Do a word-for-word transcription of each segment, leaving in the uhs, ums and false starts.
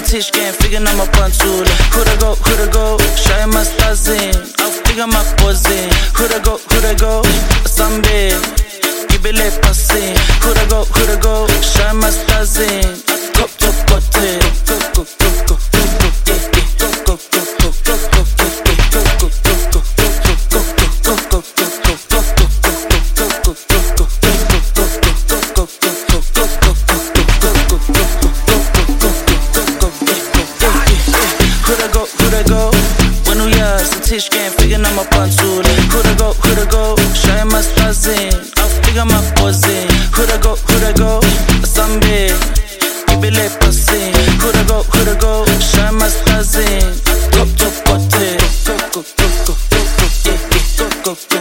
Tischgen, figure nochmal Panzule. Coulda go, coulda go, schau mal Stasin. Auf Digga mach Posin. Coulda go, coulda go, Sambe. Gibele Passin. Coulda go, coulda go, schau mal Stasin. Go, go, go, go, go, go, go, go. Tischgen, figure nochmal Panzule. Coulda go, coulda go, schau mal Stasin. Auf Digga mach Posin. Coulda go, coulda go, Sambe. Gibele Passin. Coulda go, coulda go, schau mal Stasin. Go, go, go, go, go, go, go, go, go, go,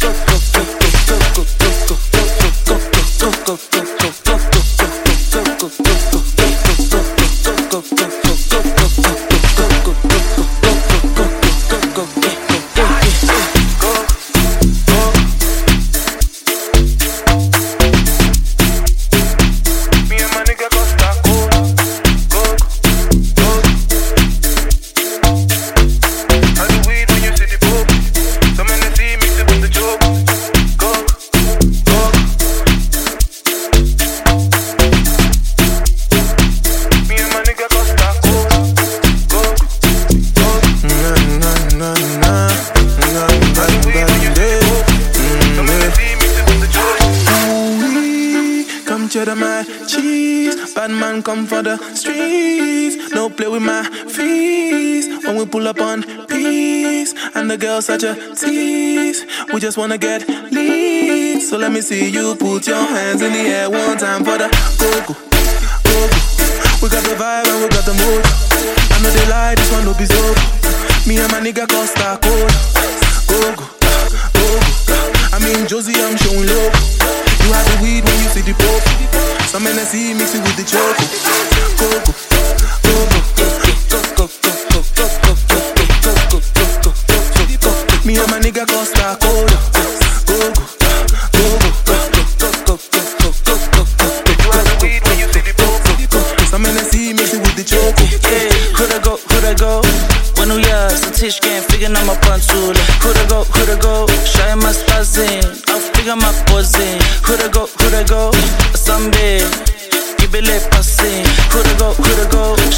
cheddar my cheese. Bad man come for the streets. No play with my fees. When we pull up on peace, and the girl such a tease. We just wanna get lead. So let me see you put your hands in the air one time for the go-go, go-go. We got the vibe and we got the mood. I know they lie, this one no be so. Me and my nigga Costa Code. Go-go, go-go. I mean Josie, I'm showing love. You have the weed when you see the pop. Some N S E mix it with the choco. Go go, go go, go go, go go, go go, go go, go go. Me and my nigga Costa Code. Go go, go go, go go, go go, go go. You have the weed when you see the pop. Some N S E mix it with the choco. Coulda go, coulda go. When we are some Tischgen, figure nochmal Panzule. Coulda go, coulda go, schau mal Stasin. Auf Digga mach Posin. Coulda go, coulda go, Sambe. Gibele Passin. Coulda go, coulda go.